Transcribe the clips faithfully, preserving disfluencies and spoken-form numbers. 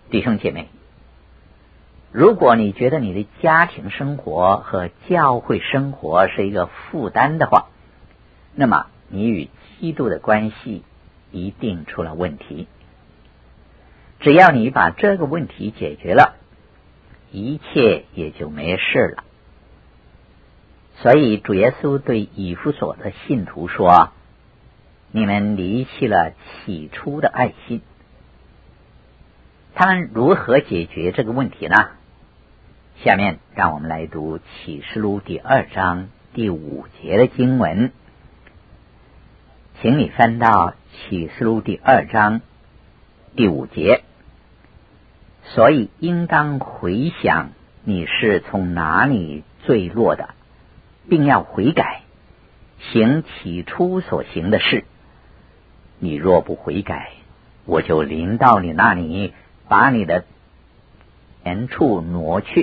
弟兄姐妹，如果你觉得你的家庭生活和教会生活是一个负担的话，那么你与基督的关系一定出了问题。只要你把这个问题解决了，一切也就没事了。所以主耶稣对以弗所的信徒说，你们离弃了起初的爱心。他们如何解决这个问题呢？下面让我们来读启示录第二章第五节的经文。请你翻到启示录第二章第五节。所以应当回想你是从哪里坠落的，并要悔改，行起初所行的事。你若不悔改，我就临到你那里，把你的原处挪去。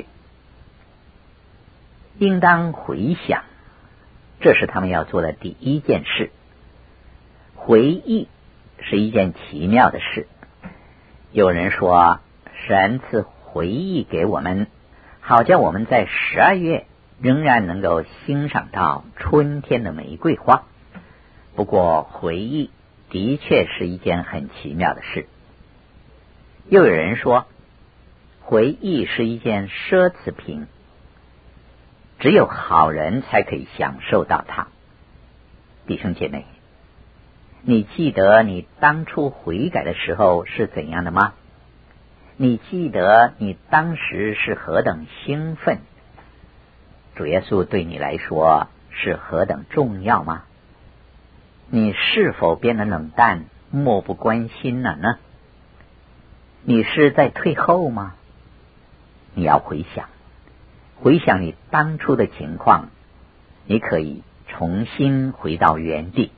应当回想，这是他们要做的第一件事。回忆是一件奇妙的事。有人说，神赐回忆给我们，好叫我们在十二月仍然能够欣赏到春天的玫瑰花。不过回忆的确是一件很奇妙的事。又有人说，回忆是一件奢侈品，只有好人才可以享受到它。弟兄姐妹，你记得你当初悔改的时候是怎样的吗？你记得你当时是何等兴奋？主耶稣对你来说是何等重要吗？你是否变得冷淡，漠不关心了呢？你是在退后吗？你要回想，回想你当初的情况，你可以重新回到原地。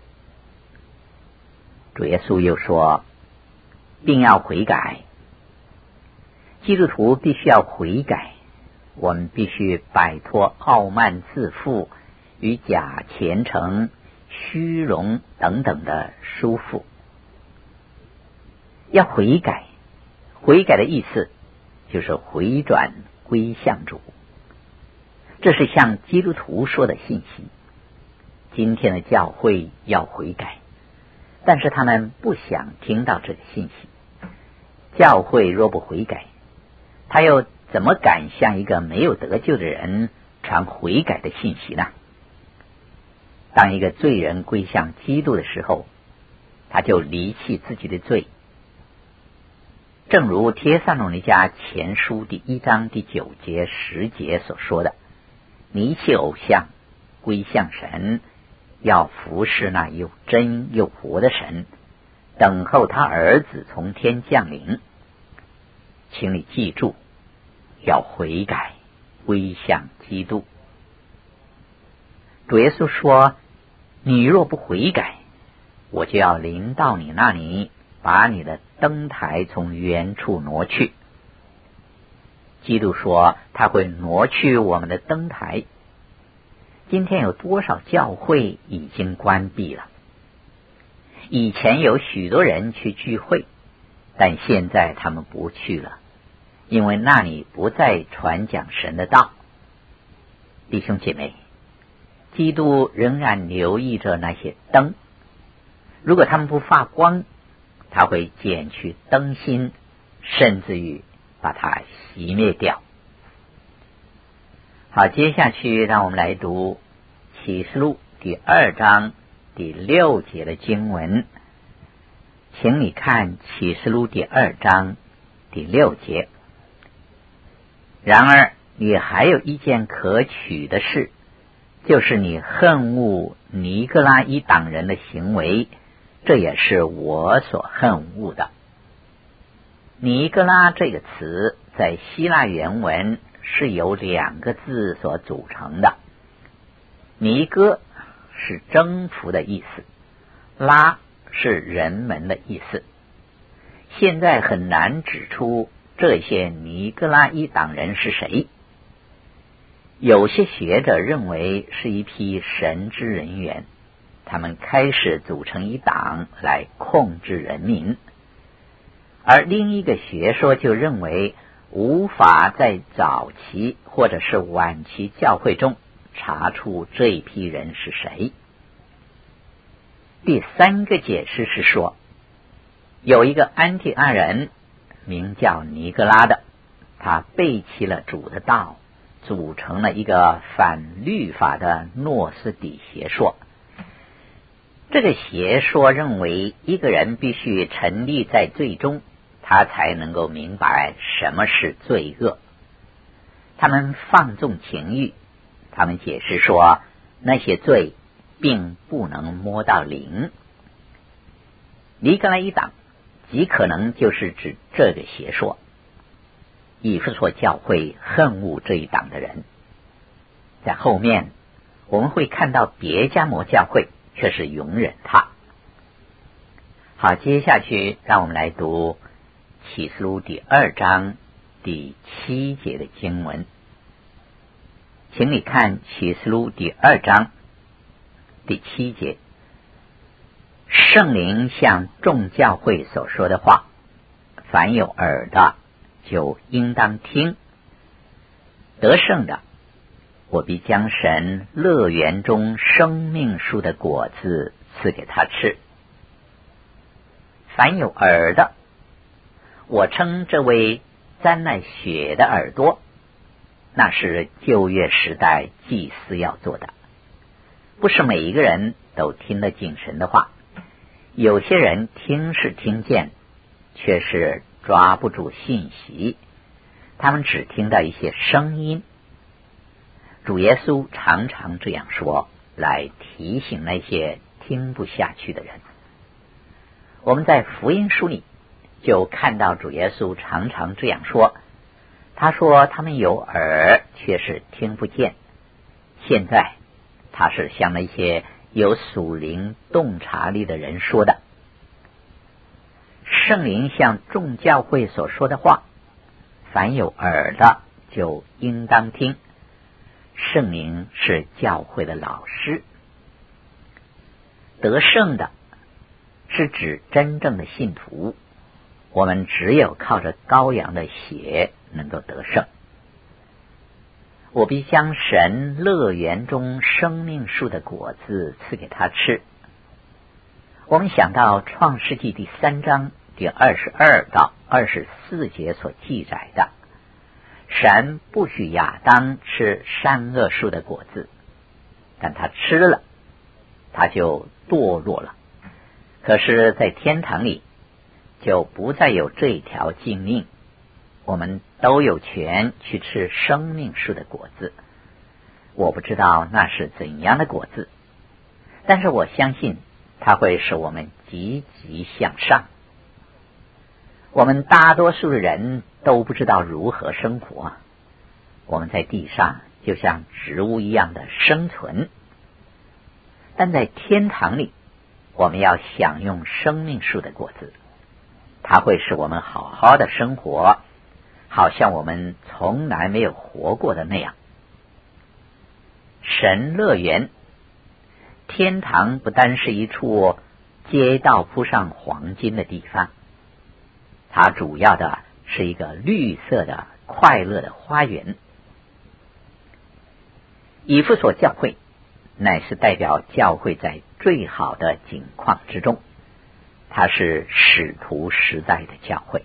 主耶稣又说，并要悔改。基督徒必须要悔改，我们必须摆脱傲慢自负与假虔诚、虚荣等等的束缚。要悔改，悔改的意思就是回转归向主，这是向基督徒说的信息。今天的教会要悔改，但是他们不想听到这个信息。教会若不悔改，他又怎么敢向一个没有得救的人传悔改的信息呢？当一个罪人归向基督的时候，他就离弃自己的罪。正如帖撒罗尼迦前书第一章第九节十节所说的，离弃偶像，归向神，要服侍那又真又活的神，等候他儿子从天降临。请你记住，要悔改，归向基督。主耶稣说，你若不悔改，我就要临到你那里，把你的灯台从原处挪去。基督说他会挪去我们的灯台。今天有多少教会已经关闭了？以前有许多人去聚会，但现在他们不去了，因为那里不再传讲神的道。弟兄姐妹，基督仍然留意着那些灯，如果他们不发光，他会剪去灯芯，甚至于把它熄灭掉。好，接下去让我们来读启示录第二章第六节的经文。请你看启示录第二章第六节。然而你还有一件可取的事，就是你恨恶尼哥拉一党人的行为，这也是我所恨恶的。尼哥拉这个词在希腊原文是由两个字所组成的，尼哥是征服的意思，拉是人们的意思。现在很难指出这些尼哥拉一党人是谁。有些学者认为是一批神职人员，他们开始组成一党来控制人民。 而另一个学说就认为无法在早期或者是晚期教会中查出这一批人是谁。第三个解释是说，有一个安提阿人名叫尼格拉的，他背弃了主的道，组成了一个反律法的诺斯底邪说。这个邪说认为一个人必须沉溺在罪中，他才能够明白什么是罪恶。他们放纵情欲，他们解释说那些罪并不能摸到灵。尼格拉一党极可能就是指这个邪说。以弗所教会恨恶这一党的人。在后面我们会看到别迦摩教会却是容忍他。好，接下去让我们来读启示录第二章第七节的经文。请你看启示录第二章第七节，圣灵向众教会所说的话，凡有耳的就应当听。得胜的，我必将神乐园中生命树的果子赐给他吃。凡有耳的，我称这为沾了血的耳朵，那是旧约时代祭司要做的。不是每一个人都听得进神的话，有些人听是听见，却是抓不住信息，他们只听到一些声音。主耶稣常常这样说，来提醒那些听不下去的人。我们在福音书里就看到主耶稣常常这样说，他说他们有耳却是听不见。现在他是向那些有属灵洞察力的人说的。圣灵向众教会所说的话，凡有耳的就应当听。圣灵是教会的老师。得胜的是指真正的信徒，我们只有靠着羔羊的血能够得胜。我必将神乐园中生命树的果子赐给他吃。我们想到创世纪第三章第二十二到二十四节所记载的，神不许亚当吃善恶树的果子，但他吃了，他就堕落了。可是在天堂里就不再有这条禁令，我们都有权去吃生命树的果子。我不知道那是怎样的果子，但是我相信它会使我们积极向上。我们大多数的人都不知道如何生活，我们在地上就像植物一样的生存，但在天堂里我们要享用生命树的果子，它会使我们好好的生活，好像我们从来没有活过的那样。神乐园，天堂不单是一处街道铺上黄金的地方，它主要的是一个绿色的快乐的花园。以弗所教会乃是代表教会在最好的景况之中，它是使徒时代的教会。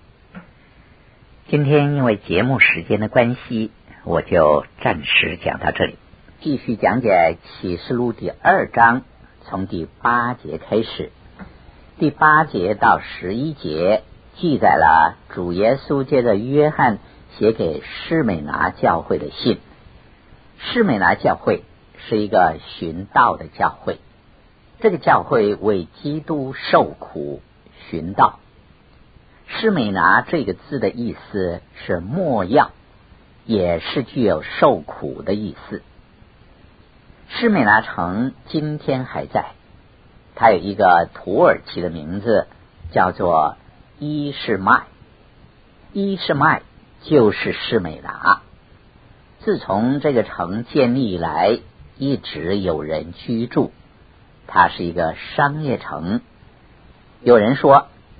今天因为节目时间的关系，我就暂时讲到这里，继续讲解启示录第二章，从第八节开始。第八节到十一节记载了主耶稣借着约翰写给士美拿教会的信。士美拿教会是一个寻道的教会，这个教会为基督受苦寻道。士美拿这个字的意思是没药，也是具有受苦的意思。士美拿城今天还在，它有一个土耳其的名字叫做伊士麦，伊士麦就是士美拿。自从这个城建立以来，一直有人居住，它是一个商业城。有人说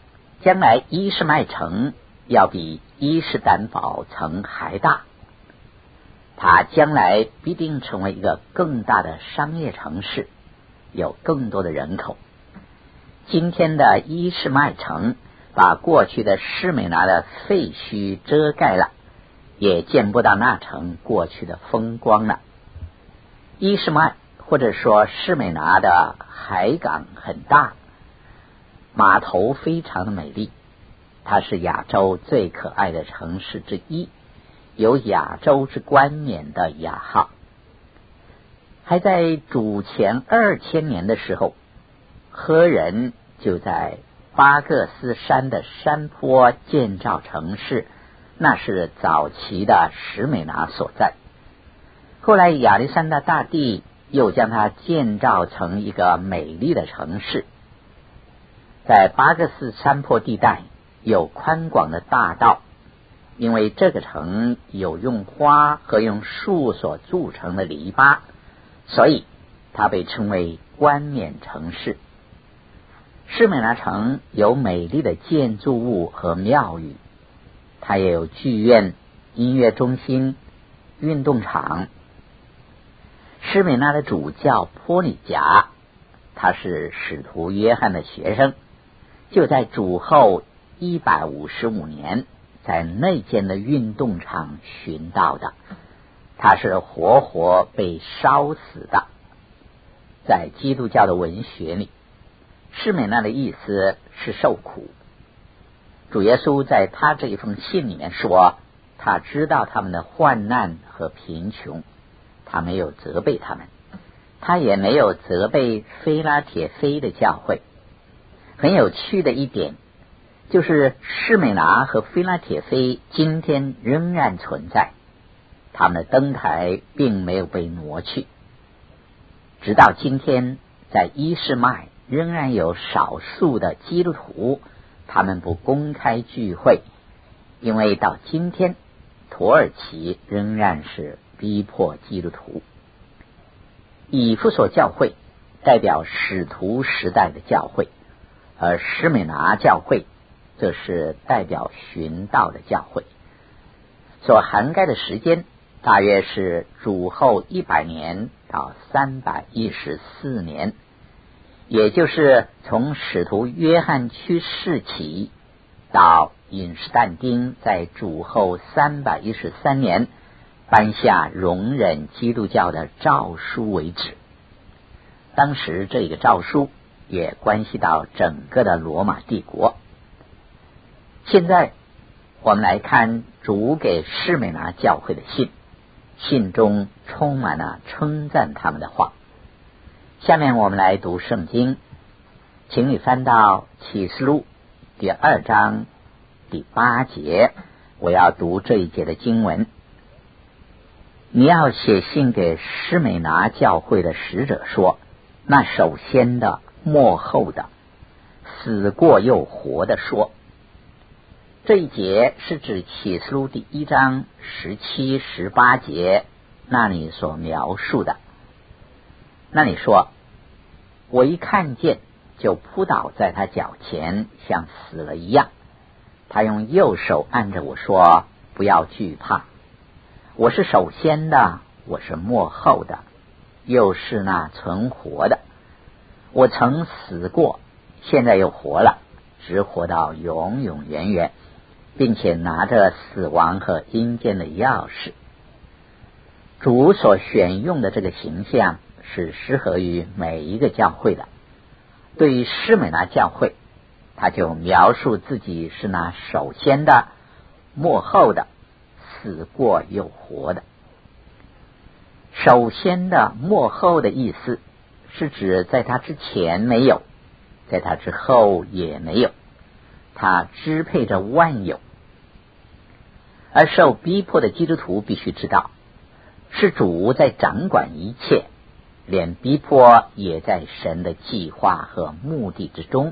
将来伊什麦城要比伊斯坦堡城还大，它将来必定成为一个更大的商业城市，有更多的人口。今天的伊什麦城把过去的施美拿的废墟遮盖了，也见不到那城过去的风光了。伊什麦或者说施美拿的海港很大，码头非常的美丽，它是亚洲最可爱的城市之一，有亚洲之冠冕的雅号。还在主前二千年的时候，赫人就在巴各斯山的山坡建造城市，那是早期的史美拿所在。后来亚历山大大帝又将它建造成一个美丽的城市。在巴各斯山坡地带有宽广的大道，因为这个城有用花和用树所筑成的篱笆，所以它被称为冠冕城市。施美拿城有美丽的建筑物和庙宇，它也有剧院、音乐中心、运动场。施美拿的主教坡里贾，他是使徒约翰的学生，就在主后一百五十五年在那间的运动场寻到的，他是活活被烧死的。在基督教的文学里，施美拿的意思是受苦。主耶稣在他这一封信里面说，他知道他们的患难和贫穷，他没有责备他们，他也没有责备菲拉铁菲的教会。很有趣的一点就是施美拿和菲拉铁菲今天仍然存在，他们的灯台并没有被挪去。直到今天，在伊什麦仍然有少数的基督徒，他们不公开聚会，因为到今天土耳其仍然是逼迫基督徒。以弗所教会代表使徒时代的教会，而施美拿教会则是代表寻道的教会，所涵盖的时间大约是主后一百年到三百一十四年，也就是从使徒约翰去世起到尹士但丁在主后三百一十三年颁下容忍基督教的诏书为止。当时这个诏书也关系到整个的罗马帝国。现在我们来看主给施美拿教会的信，信中充满了称赞他们的话。下面我们来读圣经，请你翻到启示录第二章第八节，我要读这一节的经文。你要写信给施美拿教会的使者说，那首先的末后的死过又活的说。这一节是指启示录第一章十七、十八节那里所描述的。那里说，我一看见就扑倒在他脚前，像死了一样。他用右手按着我说，不要惧怕，我是首先的，我是末后的，又是那存活的。我曾死过，现在又活了，直活到永永远远，并且拿着死亡和阴间的钥匙。主所选用的这个形象是适合于每一个教会的。对于施美拿教会，他就描述自己是那首先的、末后的、死过又活的。首先的、末后的意思是指在他之前没有，在他之后也没有，他支配着万有。而受逼迫的基督徒必须知道，是主在掌管一切，连逼迫也在神的计划和目的之中。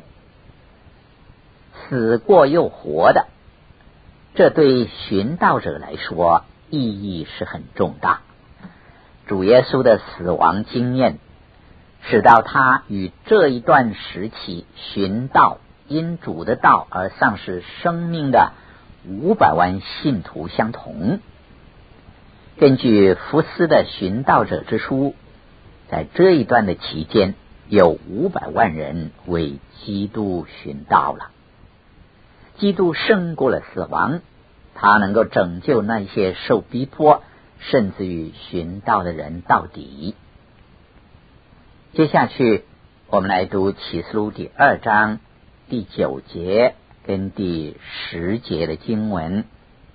死过又活的，这对寻道者来说意义是很重大。主耶稣的死亡经验使到他与这一段时期寻道因主的道而丧失生命的五百万信徒相同。根据福斯的寻道者之书，在这一段的期间，有五百万人为基督寻道了。基督胜过了死亡，他能够拯救那些受逼迫甚至于寻道的人到底。接下去我们来读启示录第二章第九节跟第十节的经文。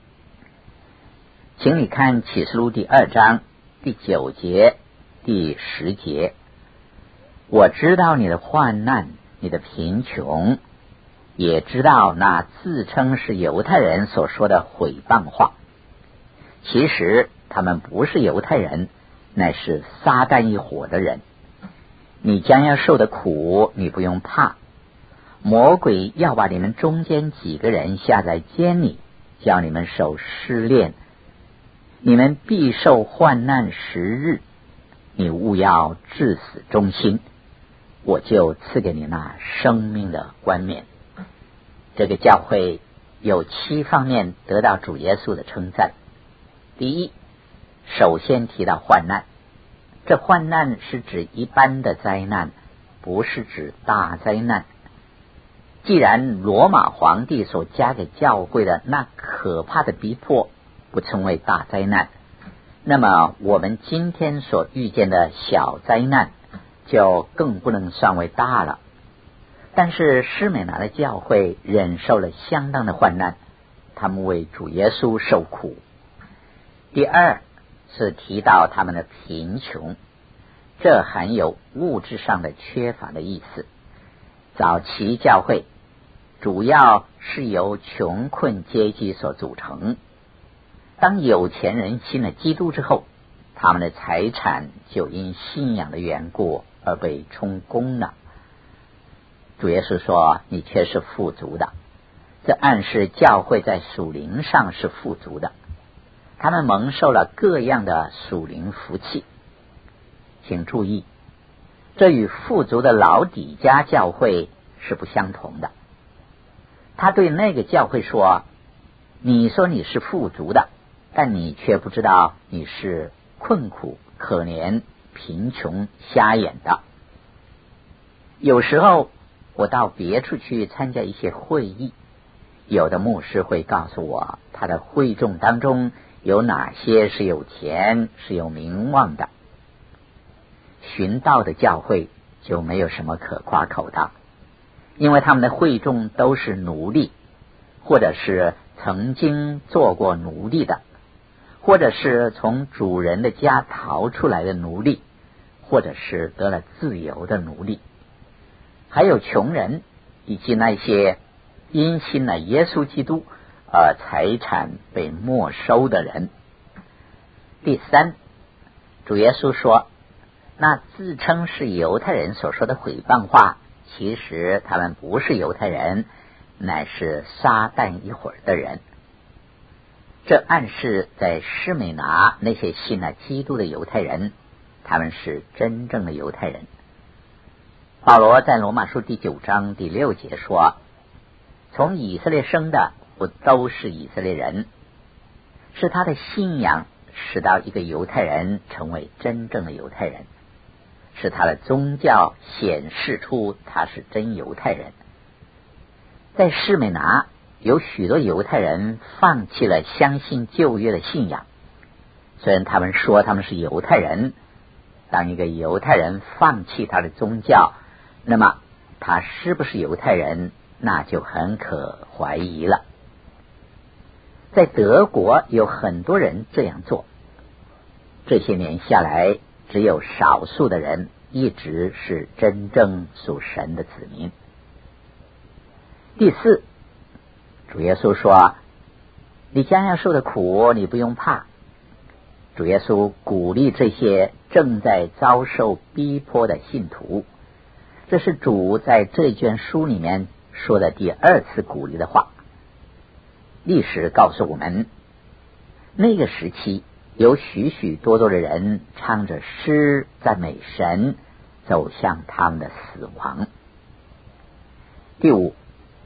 请你看启示录第二章第九节第十节。我知道你的患难，你的贫穷，也知道那自称是犹太人所说的毁谤话。其实他们不是犹太人，乃是撒旦一伙的人。你将要受的苦，你不用怕。魔鬼要把你们中间几个人下在监里，叫你们受试炼。你们必受患难十日，你务要至死忠心，我就赐给你那生命的冠冕。这个教会有七方面得到主耶稣的称赞。第一，首先提到患难，这患难是指一般的灾难，不是指大灾难。既然罗马皇帝所加给教会的那可怕的逼迫不称为大灾难，那么我们今天所遇见的小灾难就更不能算为大了。但是施美拿的教会忍受了相当的患难，他们为主耶稣受苦。第二是提到他们的贫穷，这含有物质上的缺乏的意思。早期教会主要是由穷困阶级所组成，当有钱人信了基督之后，他们的财产就因信仰的缘故而被充公了。主耶稣说你却是富足的，这暗示教会在属灵上是富足的，他们蒙受了各样的属灵福气。请注意，这与富足的老底嘉教会是不相同的。他对那个教会说，你说你是富足的，但你却不知道你是困苦、可怜、贫穷、瞎眼的。有时候我到别处去参加一些会议，有的牧师会告诉我，他的会众当中有哪些是有钱、是有名望的。寻道的教会就没有什么可夸口的，因为他们的会众都是奴隶，或者是曾经做过奴隶的，或者是从主人的家逃出来的奴隶，或者是得了自由的奴隶，还有穷人，以及那些因信了耶稣基督而财产被没收的人。第三，主耶稣说，那自称是犹太人所说的毁谤话，其实他们不是犹太人，乃是撒旦一伙的人。这暗示在施美拿那些信了基督的犹太人，他们是真正的犹太人。保罗在罗马书第九章第六节说，从以色列生的不都是以色列人，是他的信仰使到一个犹太人成为真正的犹太人，是他的宗教显示出他是真犹太人。在士美拿有许多犹太人放弃了相信旧约的信仰，虽然他们说他们是犹太人，当一个犹太人放弃他的宗教，那么他是不是犹太人，那就很可怀疑了。在德国有很多人这样做，这些年下来只有少数的人一直是真正属神的子民。第四，主耶稣说，你将要受的苦你不用怕。主耶稣鼓励这些正在遭受逼迫的信徒，这是主在这卷书里面说的第二次鼓励的话。历史告诉我们，那个时期有许许多多的人唱着诗赞美神，走向他们的死亡。第五，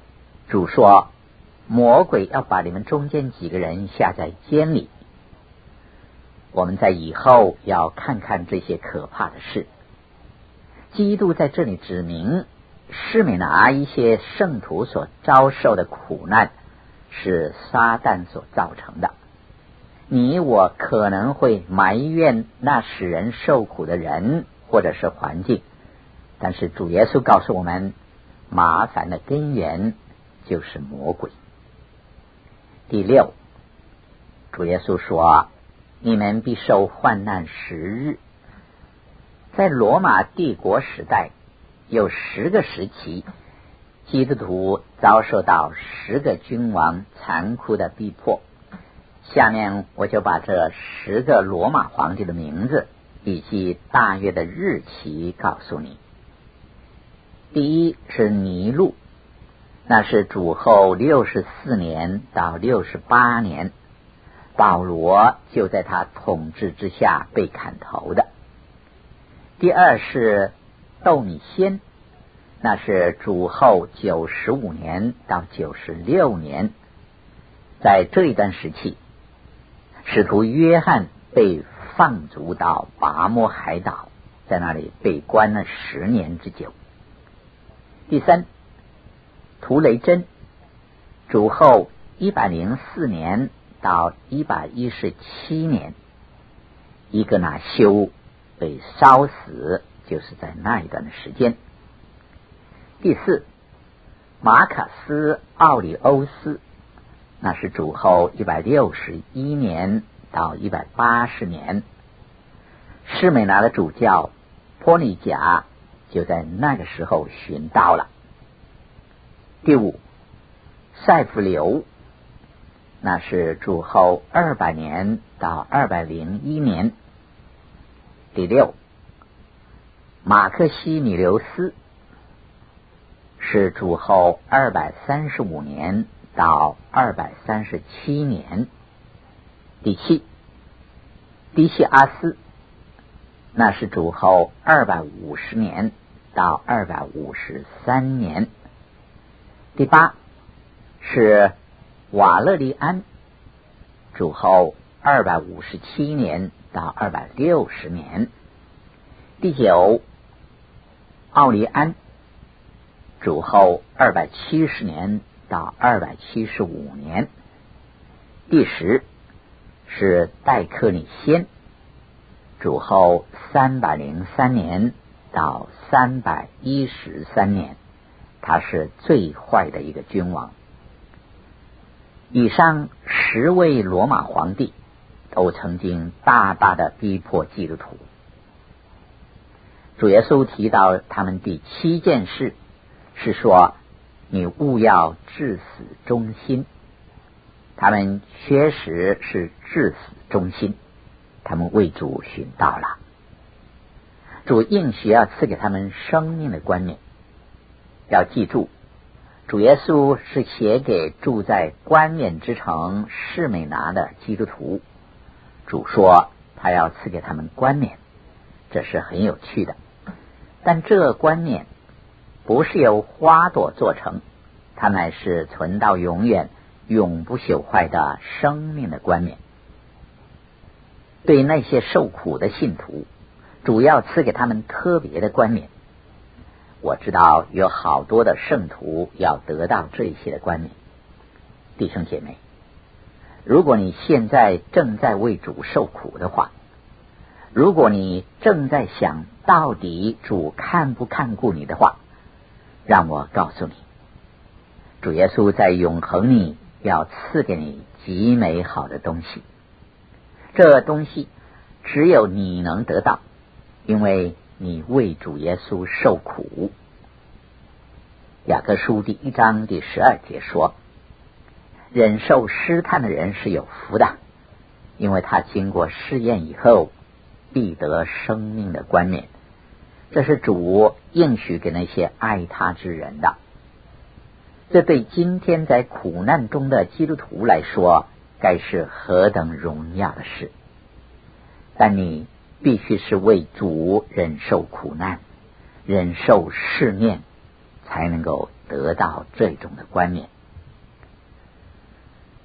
主说，魔鬼要把你们中间几个人下在监里。我们在以后要看看这些可怕的事。基督在这里指明，士美拿一些圣徒所遭受的苦难是撒旦所造成的。你我可能会埋怨那使人受苦的人或者是环境，但是主耶稣告诉我们，麻烦的根源就是魔鬼。第六，主耶稣说，你们必受患难十日。在罗马帝国时代，有十个时期，基督徒遭受到十个君王残酷的逼迫。下面我就把这十个罗马皇帝的名字以及大约的日期告诉你。第一是尼禄，那是主后六十四年到六十八年，保罗就在他统治之下被砍头的。第二是窦米先，那是主后九十五年到九十六年。在这一段时期，使徒约翰被放逐到拔摩海岛，在那里被关了十年之久。第三，图雷真，主后一百零四年到一百一十七年，伊格纳修被烧死，就是在那一段的时间。第四，马卡斯奥里欧斯，那是主后一百六十一年到一百八十年。士美拿的主教波尼贾就在那个时候殉道了。第五，塞弗留，那是主后二百年到二百零一年。第六，马克西米留斯，是主后二百三十五年到二百三十七年。第七，迪西阿斯，那是主后二百五十年到二百五十三年。第八是瓦勒利安，主后二百五十七年到二百六十年。第九，奥利安，主后二百七十年到二百七十五年。第十是戴克里先，主后三百零三年到三百一十三年，他是最坏的一个君王。以上十位罗马皇帝都曾经大大的逼迫基督徒。主耶稣提到他们第七件事是说，你务要至死忠心。他们确实是至死忠心，他们为主殉道了。主应许要赐给他们生命的冠冕。要记住，主耶稣是写给住在冠冕之城士美拿的基督徒。主说他要赐给他们冠冕，这是很有趣的。但这冠冕不是由花朵做成，它乃是存到永远永不朽坏的生命的冠冕。对那些受苦的信徒，主要赐给他们特别的冠冕。我知道有好多的圣徒要得到这些的冠冕。弟兄姐妹，如果你现在正在为主受苦的话，如果你正在想到底主看不看顾你的话，让我告诉你，主耶稣在永恒里要赐给你极美好的东西。这东西只有你能得到，因为你为主耶稣受苦。雅各书第一章第十二节说，忍受试探的人是有福的，因为他经过试验以后必得生命的冠冕。这是主应许给那些爱他之人的。这对今天在苦难中的基督徒来说，该是何等荣耀的事。但你必须是为主忍受苦难，忍受试炼，才能够得到这种的冠冕。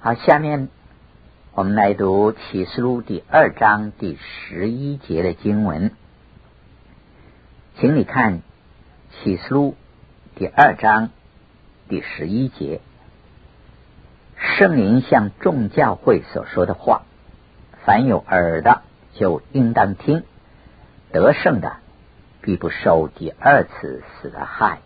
好，下面我们来读启示录第二章第十一节的经文，请你看启示录第二章第十一节，圣灵向众教会所说的话，凡有耳的就应当听，得胜的必不受第二次死的害。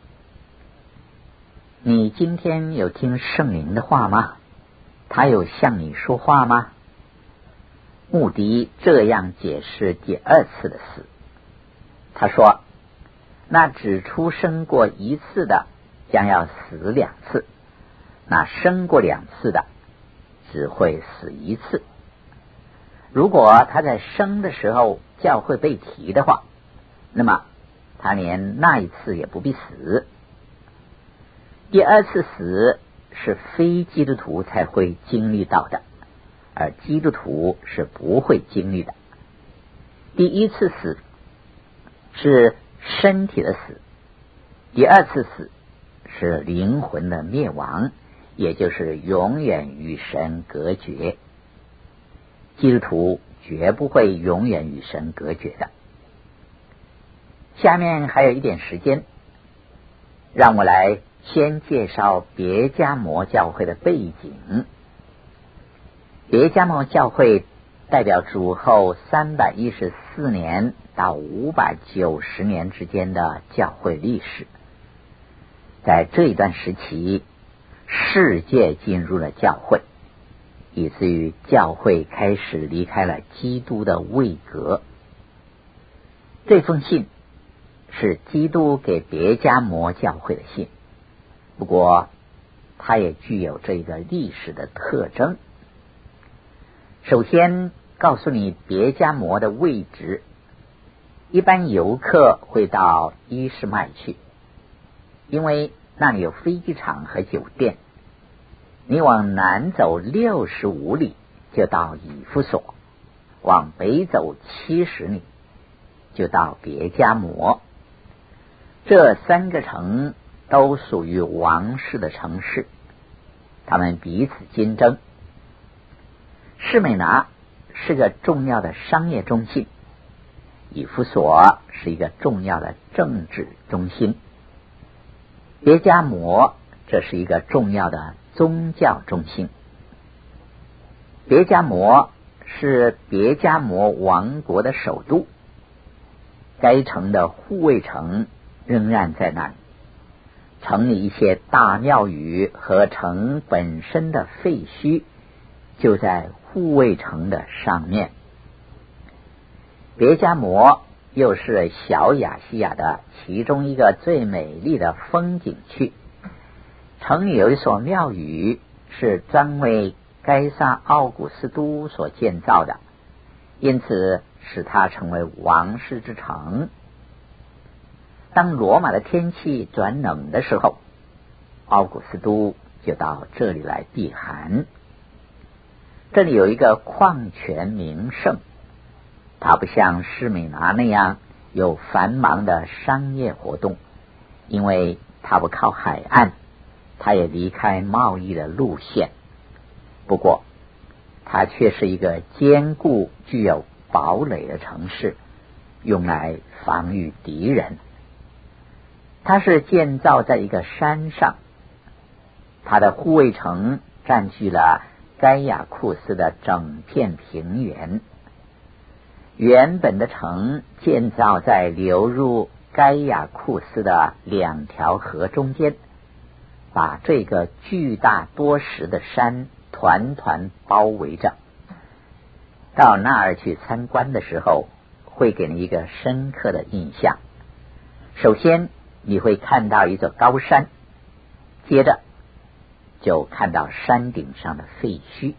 你今天有听圣灵的话吗？他有向你说话吗？穆迪这样解释第二次的死，他说，那只出生过一次的将要死两次，那生过两次的只会死一次。如果他在生的时候教会被提的话，那么他连那一次也不必死。第二次死是非基督徒才会经历到的，而基督徒是不会经历的。第一次死是身体的死，第二次死是灵魂的灭亡，也就是永远与神隔绝。基督徒绝不会永远与神隔绝的。下面还有一点时间，让我来先介绍别迦摩教会的背景。别迦摩教会代表主后三百一十四年到五百九十年之间的教会历史。在这一段时期，世界进入了教会，以至于教会开始离开了基督的位格。这封信是基督给别迦摩教会的信，不过它也具有这个历史的特征。首先告诉你别迦摩的位置，一般游客会到伊什麦去，因为那里有飞机场和酒店。你往南走六十五里就到以弗所，往北走七十里就到别迦摩。这三个城都属于王室的城市，他们彼此竞争。士美拿是个重要的商业中心，以弗所是一个重要的政治中心，别迦摩这是一个重要的宗教中心。别迦摩是别迦摩王国的首都，该城的护卫城仍然在那里，城里一些大庙宇和城本身的废墟就在护卫城的上面。别迦摩又是小亚细亚的其中一个最美丽的风景区，城里有一所庙宇是专为该撒奥古斯都所建造的，因此使它成为王室之城。当罗马的天气转冷的时候，奥古斯都就到这里来避寒。这里有一个矿泉名胜，它不像士美拿那样有繁忙的商业活动，因为它不靠海岸，它也离开贸易的路线。不过它却是一个坚固具有堡垒的城市，用来防御敌人。它是建造在一个山上，它的护卫城占据了该亚库斯的整片平原。原本的城建造在流入该亚库斯的两条河中间，把这个巨大多石的山团团包围着。到那儿去参观的时候，会给你一个深刻的印象。首先你会看到一座高山，接着就看到山顶上的废墟。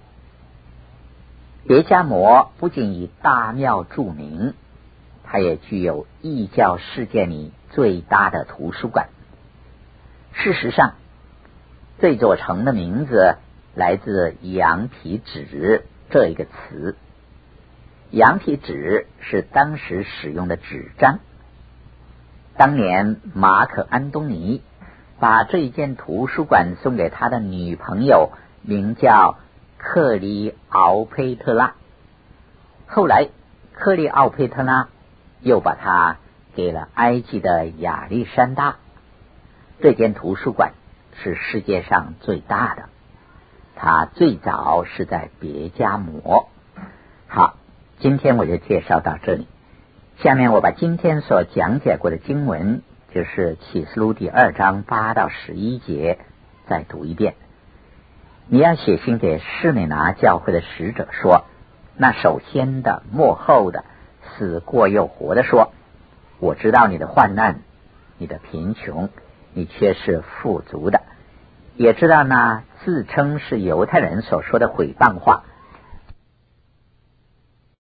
别迦摩不仅以大庙著名，它也具有异教世界里最大的图书馆。事实上，这座城的名字来自羊皮纸这一个词。羊皮纸是当时使用的纸张。当年马可安东尼把这一间图书馆送给他的女朋友名叫克里奥佩特拉。后来克里奥佩特拉又把它给了埃及的亚历山大。这间图书馆是世界上最大的，它最早是在别加摩。好，今天我就介绍到这里。下面我把今天所讲解过的经文，就是启示录第二章八到十一节，再读一遍。你要写信给士美拿教会的使者说，那首先的末后的死过又活的说，我知道你的患难，你的贫穷，你却是富足的，也知道那自称是犹太人所说的毁谤话